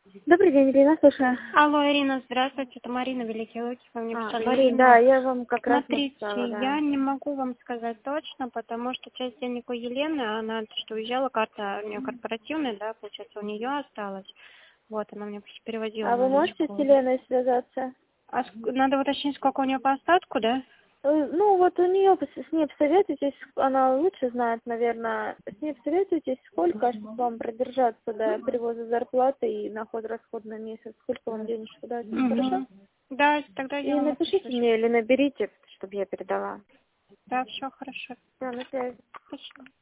Добрый день, Ирина, слушаю. Алло, Ирина, здравствуйте, это Марина, Великий Луки, вы мне писали. Марин, да, я вам как раз Смотрите, написала, да. я не могу вам сказать точно, потому что часть денег у Елены, она что уезжала, карта у нее корпоративная, да, получается, у нее осталась. Вот, она мне переводила А вы можете с наличку. Еленой связаться? Надо уточнить, сколько у нее по остатку, да? Ну, вот у нее, с ней посоветуйтесь, она лучше знает, наверное, с ней посоветуйтесь, сколько вам продержаться до перевоза зарплаты и на ход-расход на месяц, сколько вам денежку дать, хорошо? Да, тогда И я вам напишите напишу. мне или наберите, чтобы я передала. Да, все хорошо. Все, на связи. Спасибо.